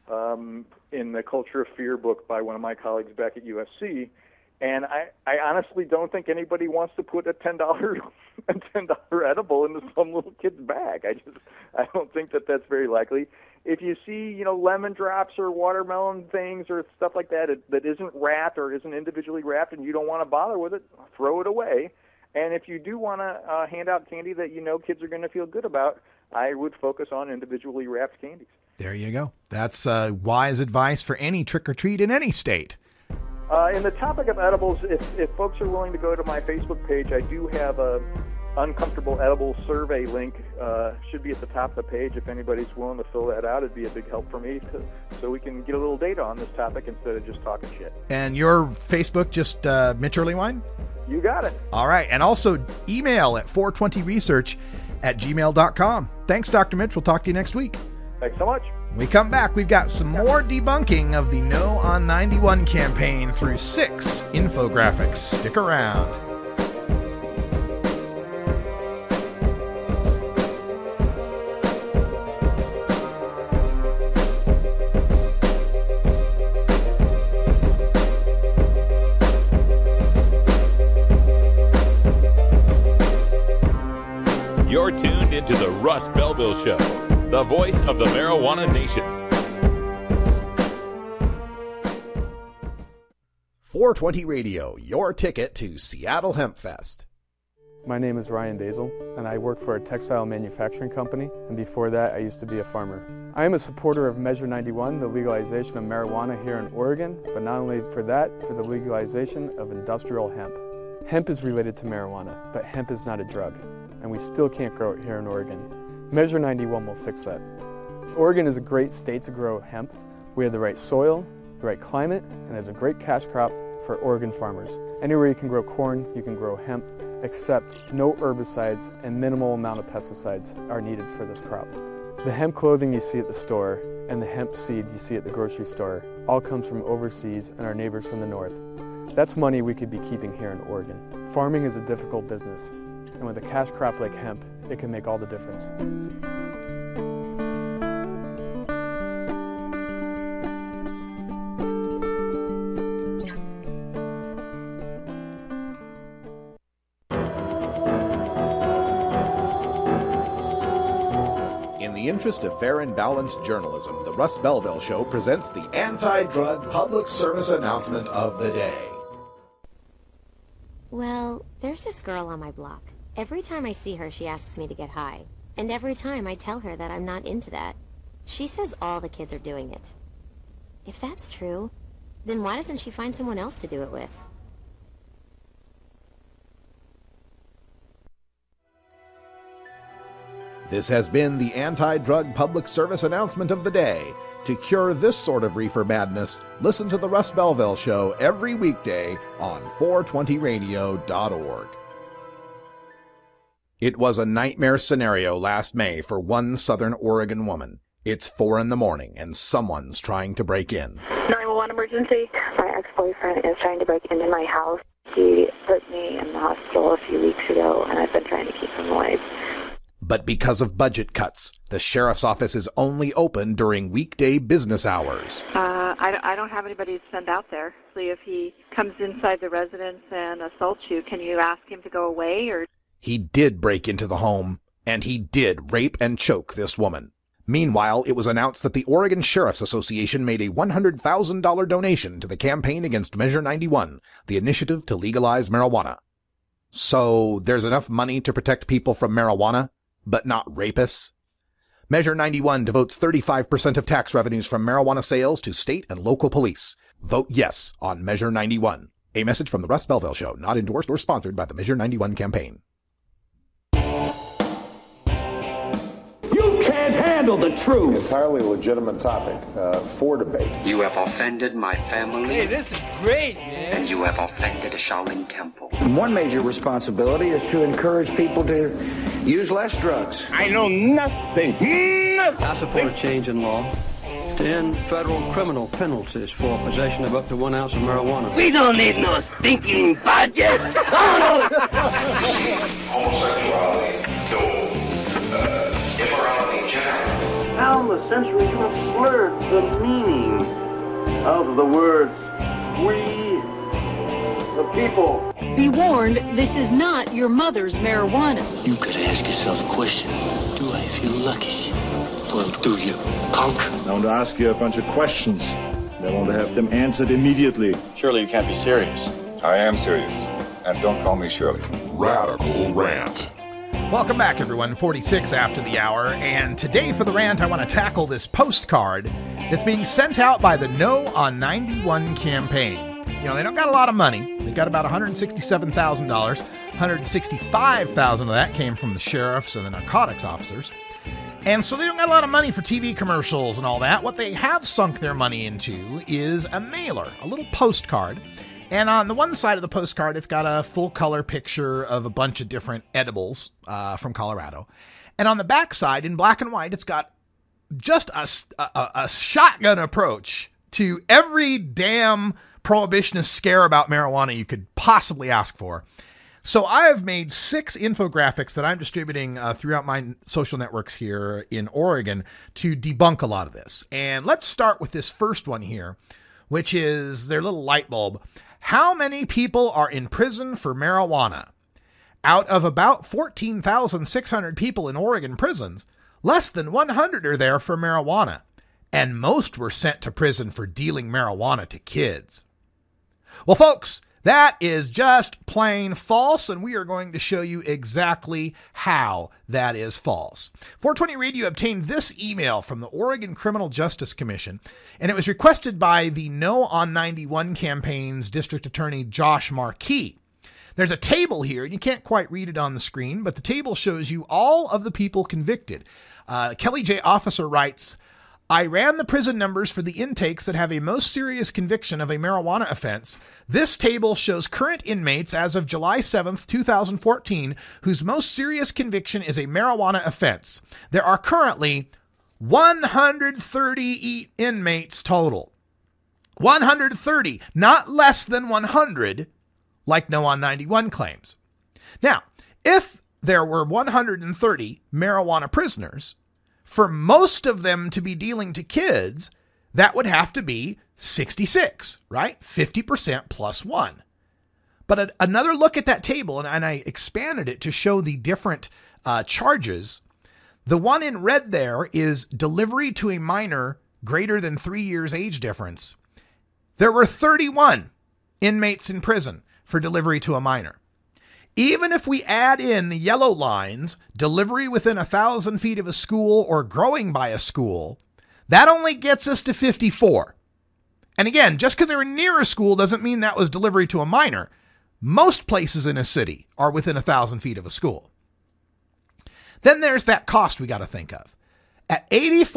in the Culture of Fear book by one of my colleagues back at USC. And I honestly don't think anybody wants to put a $10 edible into some little kid's bag. I don't think that that's very likely. If you see, lemon drops or watermelon things or stuff like that that isn't wrapped or isn't individually wrapped and you don't want to bother with it, throw it away. And if you do want to hand out candy that kids are going to feel good about, I would focus on individually wrapped candies. There you go. That's wise advice for any trick-or-treat in any state. In the topic of edibles, if folks are willing to go to my Facebook page, I do have a uncomfortable edible survey link. Should be at the top of the page. If anybody's willing to fill that out, it'd be a big help for me so we can get a little data on this topic instead of just talking shit. And your Facebook, just Mitch Earleywine? You got it. All right. And also email at 420research@gmail.com. Thanks, Dr. Mitch. We'll talk to you next week. Thanks so much. When we come back, we've got some more debunking of the No on 91 campaign through 6 infographics. Stick around. You're tuned into the Russ Belville Show, the voice of the marijuana nation. 420 Radio, your ticket to Seattle Hemp Fest. My name is Ryan Dazel, and I work for a textile manufacturing company, and before that I used to be a farmer. I am a supporter of Measure 91, the legalization of marijuana here in Oregon, but not only for that, for the legalization of industrial hemp. Hemp is related to marijuana, but hemp is not a drug, and we still can't grow it here in Oregon. Measure 91 will fix that. Oregon is a great state to grow hemp. We have the right soil, the right climate, and it's a great cash crop for Oregon farmers. Anywhere you can grow corn, you can grow hemp, except no herbicides and minimal amount of pesticides are needed for this crop. The hemp clothing you see at the store and the hemp seed you see at the grocery store all comes from overseas and our neighbors from the north. That's money we could be keeping here in Oregon. Farming is a difficult business, and with a cash crop like hemp, it can make all the difference. In the interest of fair and balanced journalism, the Russ Belville Show presents the anti-drug public service announcement of the day. Well, there's this girl on my block. Every time I see her, she asks me to get high. And every time I tell her that I'm not into that. She says all the kids are doing it. If that's true, then why doesn't she find someone else to do it with? This has been the anti-drug public service announcement of the day. To cure this sort of reefer madness, listen to the Russ Belville Show every weekday on 420radio.org. It was a nightmare scenario last May for one Southern Oregon woman. It's 4 a.m. and someone's trying to break in. 911 emergency. My ex-boyfriend is trying to break into my house. He put me in the hospital a few weeks ago, and I've been trying to keep him away. But because of budget cuts, the sheriff's office is only open during weekday business hours. I don't have anybody to send out there. So if he comes inside the residence and assaults you, can you ask him to go away? Or He did break into the home, and he did rape and choke this woman. Meanwhile, it was announced that the Oregon Sheriff's Association made a $100,000 donation to the campaign against Measure 91, the initiative to legalize marijuana. So there's enough money to protect people from marijuana, but not rapists? Measure 91 devotes 35% of tax revenues from marijuana sales to state and local police. Vote yes on Measure 91. A message from the Russ Belville Show, not endorsed or sponsored by the Measure 91 campaign. You can't handle the truth. Entirely legitimate topic for debate. You have offended my family. Hey, this is great, man. And you have offended a Shaolin temple. One major responsibility is to encourage people to use less drugs. I know nothing. I support a change in law to end federal criminal penalties for possession of up to 1 ounce of marijuana. We don't need no stinking budget. Homosexuality, immorality in general. How in the century you have slurred the meaning of the words we, the people. Be warned, this is not your mother's marijuana. You could ask yourself a question. Do I feel lucky? Or do you, punk? I want to ask you a bunch of questions. I want to have them answered immediately. Surely you can't be serious. I am serious. And don't call me Shirley. Radical Rant. Welcome back, everyone. 46 after the hour. And today for the rant, I want to tackle this postcard that's being sent out by the No on 91 campaign. You know, they don't got a lot of money. They got about $167,000. $165,000 of that came from the sheriffs and the narcotics officers. And so they don't got a lot of money for TV commercials and all that. What they have sunk their money into is a mailer, a little postcard. And on the one side of the postcard, it's got a full-color picture of a bunch of different edibles from Colorado. And on the back side, in black and white, it's got just a shotgun approach to every damn prohibitionist scare about marijuana you could possibly ask for. So I have made 6 infographics that I'm distributing throughout my social networks here in Oregon to debunk a lot of this. And let's start with this first one here, which is their little light bulb. How many people are in prison for marijuana? Out of about 14,600 people in Oregon prisons, less than 100 are there for marijuana, and most were sent to prison for dealing marijuana to kids. Well, folks, that is just plain false, and we are going to show you exactly how that is false. 420 Radio obtained this email from the Oregon Criminal Justice Commission, and it was requested by the No on 91 campaign's District Attorney Josh Markey. There's a table here, and you can't quite read it on the screen, but the table shows you all of the people convicted. Kelly J. Officer writes, I ran the prison numbers for the intakes that have a most serious conviction of a marijuana offense. This table shows current inmates as of July 7th, 2014, whose most serious conviction is a marijuana offense. There are currently 130 inmates total. 130, not less than 100, like No on 91 claims. Now, if there were 130 marijuana prisoners, for most of them to be dealing to kids, that would have to be 66, right? 50% plus 1. But another look at that table, and I expanded it to show the different charges. The one in red there is delivery to a minor greater than 3 years age difference. There were 31 inmates in prison for delivery to a minor. Even if we add in the yellow lines, delivery within 1,000 feet of a school or growing by a school, that only gets us to 54. And again, just because they were near a school doesn't mean that was delivery to a minor. Most places in a city are within 1,000 feet of a school. Then there's that cost we got to think of. At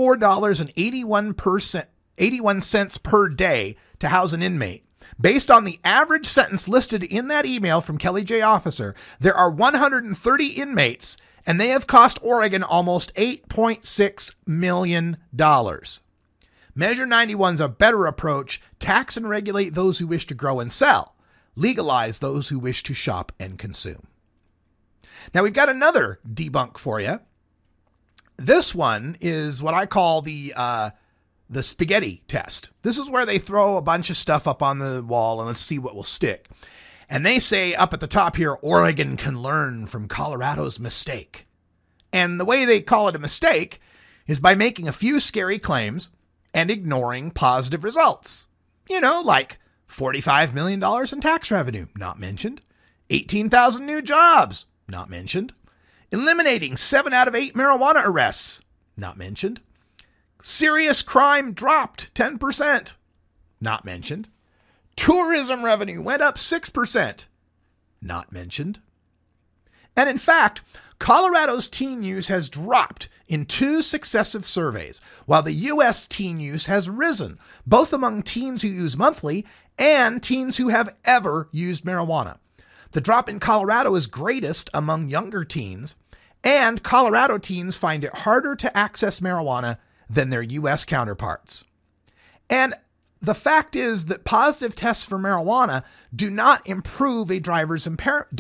$84.81 per day to house an inmate, based on the average sentence listed in that email from Kelly J. Officer, there are 130 inmates, and they have cost Oregon almost $8.6 million. Measure 91's a better approach. Tax and regulate those who wish to grow and sell. Legalize those who wish to shop and consume. Now we've got another debunk for you. This one is what I call the spaghetti test. This is where they throw a bunch of stuff up on the wall and let's see what will stick. And they say up at the top here, Oregon can learn from Colorado's mistake. And the way they call it a mistake is by making a few scary claims and ignoring positive results. Like $45 million in tax revenue, not mentioned. 18,000 new jobs, not mentioned. Eliminating 7 out of 8 marijuana arrests, not mentioned. Serious crime dropped 10%, not mentioned. Tourism revenue went up 6%, not mentioned. And in fact, Colorado's teen use has dropped in 2 successive surveys, while the U.S. teen use has risen, both among teens who use monthly and teens who have ever used marijuana. The drop in Colorado is greatest among younger teens, and Colorado teens find it harder to access marijuana than their U.S. counterparts. And the fact is that positive tests for marijuana do not prove a driver's impairment.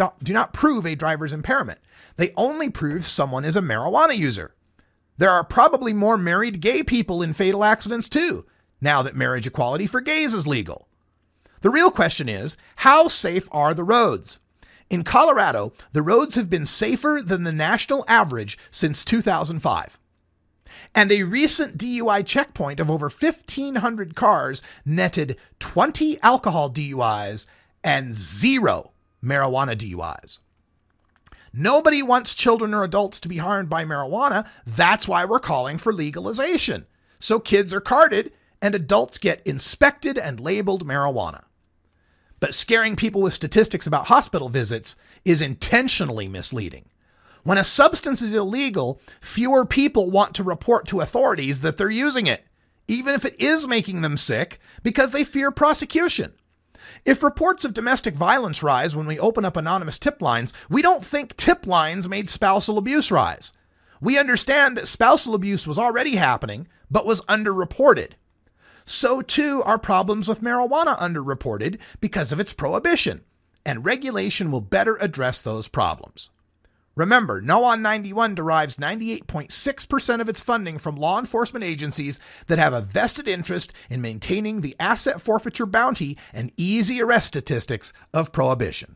They only prove someone is a marijuana user. There are probably more married gay people in fatal accidents too, now that marriage equality for gays is legal. The real question is, how safe are the roads? In Colorado, the roads have been safer than the national average since 2005. And a recent DUI checkpoint of over 1,500 cars netted 20 alcohol DUIs and 0 marijuana DUIs. Nobody wants children or adults to be harmed by marijuana. That's why we're calling for legalization. So kids are carded and adults get inspected and labeled marijuana. But scaring people with statistics about hospital visits is intentionally misleading. When a substance is illegal, fewer people want to report to authorities that they're using it, even if it is making them sick, because they fear prosecution. If reports of domestic violence rise when we open up anonymous tip lines, we don't think tip lines made spousal abuse rise. We understand that spousal abuse was already happening, but was underreported. So too are problems with marijuana underreported because of its prohibition, and regulation will better address those problems. Remember, No on 91 derives 98.6% of its funding from law enforcement agencies that have a vested interest in maintaining the asset forfeiture bounty and easy arrest statistics of prohibition.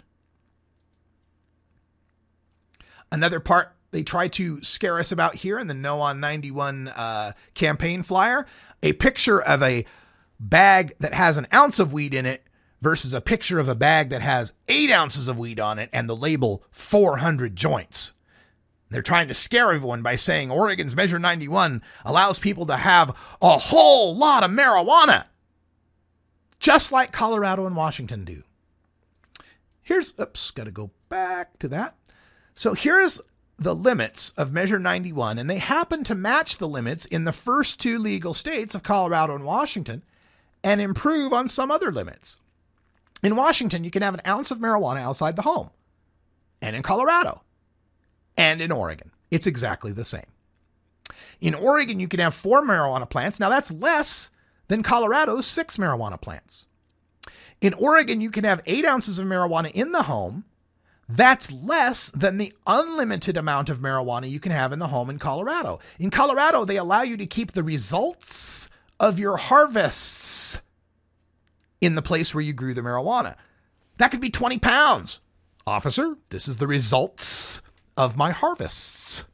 Another part they try to scare us about here in the No on 91 campaign flyer, a picture of a bag that has an ounce of weed in it versus a picture of a bag that has 8 ounces of weed on it and the label 400 joints. They're trying to scare everyone by saying Oregon's Measure 91 allows people to have a whole lot of marijuana, just like Colorado and Washington do. Got to go back to that. So here's the limits of Measure 91, and they happen to match the limits in the first 2 legal states of Colorado and Washington and improve on some other limits. In Washington, you can have an ounce of marijuana outside the home. And in Colorado. And in Oregon. It's exactly the same. In Oregon, you can have 4 marijuana plants. Now, that's less than Colorado's 6 marijuana plants. In Oregon, you can have 8 ounces of marijuana in the home. That's less than the unlimited amount of marijuana you can have in the home in Colorado. In Colorado, they allow you to keep the results of your harvests in the place where you grew the marijuana. That could be 20 pounds. Officer, this is the results of my harvests.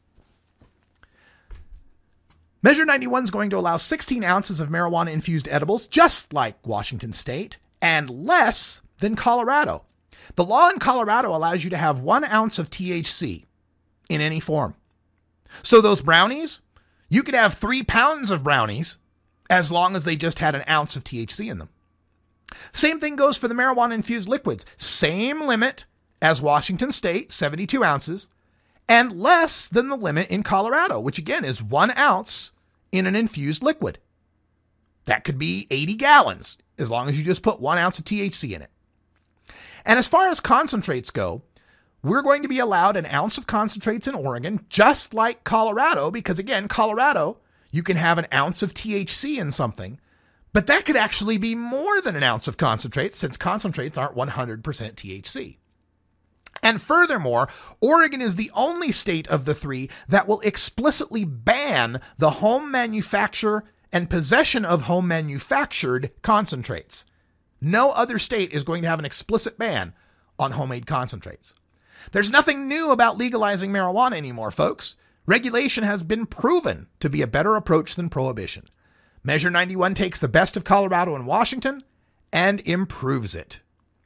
Measure 91 is going to allow 16 ounces of marijuana-infused edibles, just like Washington State, and less than Colorado. The law in Colorado allows you to have 1 ounce of THC in any form. So those brownies, you could have 3 pounds of brownies as long as they just had an ounce of THC in them. Same thing goes for the marijuana-infused liquids. Same limit as Washington State, 72 ounces, and less than the limit in Colorado, which again is 1 ounce in an infused liquid. That could be 80 gallons, as long as you just put 1 ounce of THC in it. And as far as concentrates go, we're going to be allowed an ounce of concentrates in Oregon, just like Colorado, because again, Colorado, you can have an ounce of THC in something, but that could actually be more than an ounce of concentrate, since concentrates aren't 100% THC. And furthermore, Oregon is the only state of the three that will explicitly ban the home manufacture and possession of home manufactured concentrates. No other state is going to have an explicit ban on homemade concentrates. There's nothing new about legalizing marijuana anymore, folks. Regulation has been proven to be a better approach than prohibition. Measure 91 takes the best of Colorado and Washington and improves it.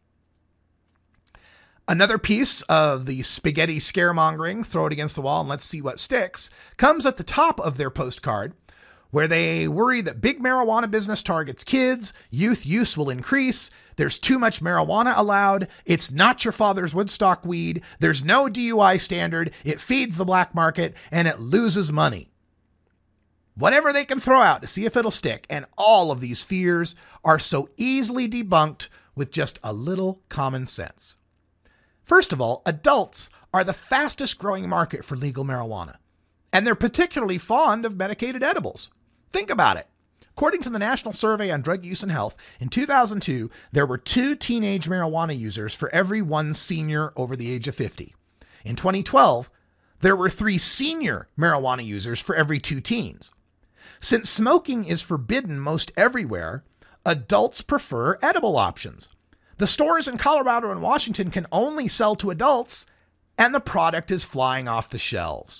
Another piece of the spaghetti scaremongering, throw it against the wall and let's see what sticks, comes at the top of their postcard, where they worry that big marijuana business targets kids, youth use will increase, there's too much marijuana allowed, it's not your father's Woodstock weed, there's no DUI standard, it feeds the black market, and it loses money. Whatever they can throw out to see if it'll stick, and all of these fears are so easily debunked with just a little common sense. First of all, adults are the fastest growing market for legal marijuana, and they're particularly fond of medicated edibles. Think about it. According to the National Survey on Drug Use and Health, in 2002, there were 2 teenage marijuana users for every 1 senior over the age of 50. In 2012, there were 3 senior marijuana users for every 2 teens. Since smoking is forbidden most everywhere, adults prefer edible options. The stores in Colorado and Washington can only sell to adults, and the product is flying off the shelves.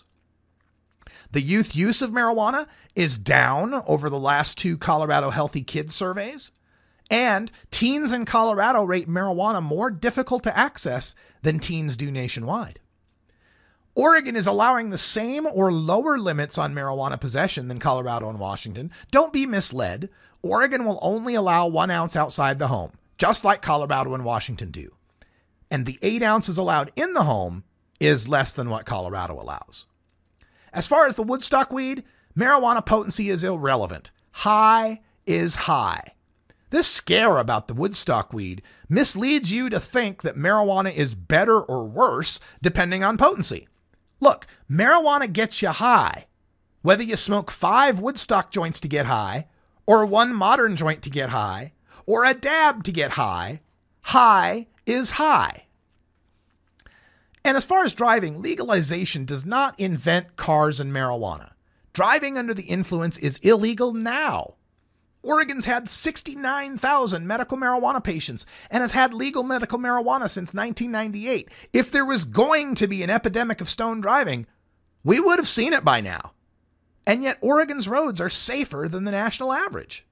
The youth use of marijuana is down over the last 2 Colorado Healthy Kids surveys, and teens in Colorado rate marijuana more difficult to access than teens do nationwide. Oregon is allowing the same or lower limits on marijuana possession than Colorado and Washington. Don't be misled. Oregon will only allow 1 ounce outside the home, just like Colorado and Washington do. And the 8 ounces allowed in the home is less than what Colorado allows. As far as the Woodstock weed, marijuana potency is irrelevant. High is high. This scare about the Woodstock weed misleads you to think that marijuana is better or worse depending on potency. Look, marijuana gets you high. Whether you smoke 5 Woodstock joints to get high, or 1 modern joint to get high, or a dab to get high, high is high. And as far as driving, legalization does not invent cars and marijuana. Driving under the influence is illegal now. Oregon's had 69,000 medical marijuana patients and has had legal medical marijuana since 1998. If there was going to be an epidemic of stoned driving, we would have seen it by now. And yet Oregon's roads are safer than the national average.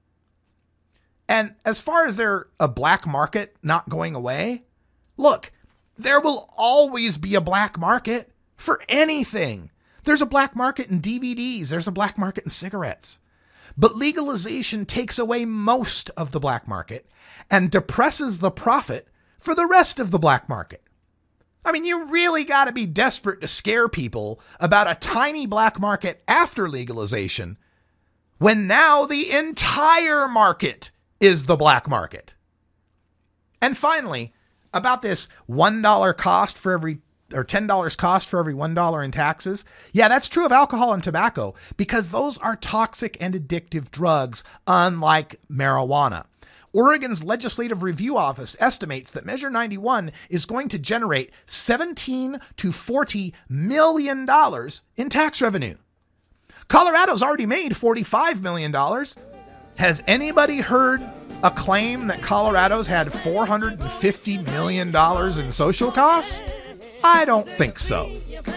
And as far as there a black market not going away, look, there will always be a black market for anything. There's a black market in DVDs. There's a black market in cigarettes. But legalization takes away most of the black market and depresses the profit for the rest of the black market. I mean, you really got to be desperate to scare people about a tiny black market after legalization when now the entire market is the black market. And finally, about this $1 cost for every or $10 cost for every $1 in taxes. Yeah, that's true of alcohol and tobacco because those are toxic and addictive drugs, unlike marijuana. Oregon's Legislative Review Office estimates that Measure 91 is going to generate $17 to $40 million in tax revenue. Colorado's already made $45 million. Has anybody heard a claim that Colorado's had $450 million in social costs? I don't think so.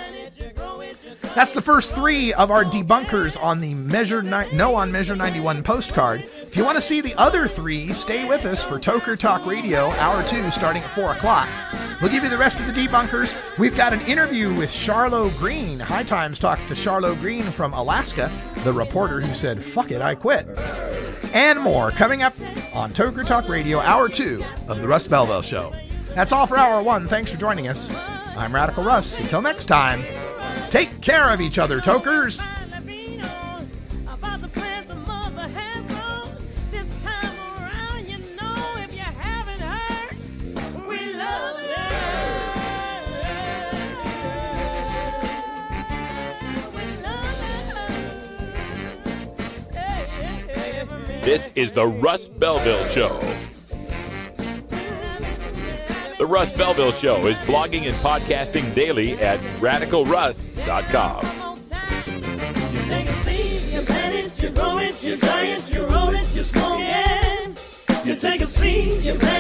That's the first 3 of our debunkers on the Measure 91 postcard. If you want to see the other 3, stay with us for Toker Talk Radio, Hour 2, starting at 4 o'clock. We'll give you the rest of the debunkers. We've got an interview with Charlo Green. High Times talks to Charlo Green from Alaska, the reporter who said, "Fuck it, I quit." And more coming up on Toker Talk Radio, Hour 2 of the Russ Belville Show. That's all for Hour 1. Thanks for joining us. I'm Radical Russ. Until next time, take care of each other, Tokers. This is the Russ Belville Show. The Russ Belville Show is blogging and podcasting daily at RadicalRuss.com. You take a seed, you plant it, you grow it, you dry it, you roll it, you smoke it. You take a seed, you plant